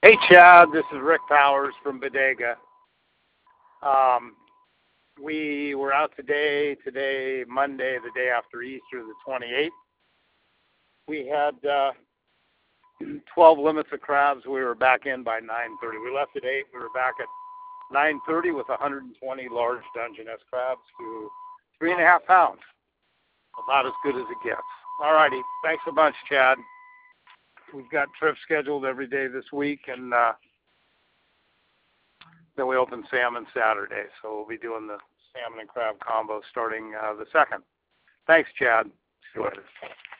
Hey, Chad, this is Rick Powers from Bodega. We were out today, Monday, the day after Easter, the 28th. We had 12 limits of crabs. We were back in by 9:30. We left at 8. We were back at 9:30 with 120 large Dungeness crabs to 3.5 pounds. About as good as it gets. All righty. Thanks a bunch, Chad. We've got trips scheduled every day this week, and then we open salmon Saturday. So we'll be doing the salmon and crab combo starting the 2nd. Thanks, Chad. See you later.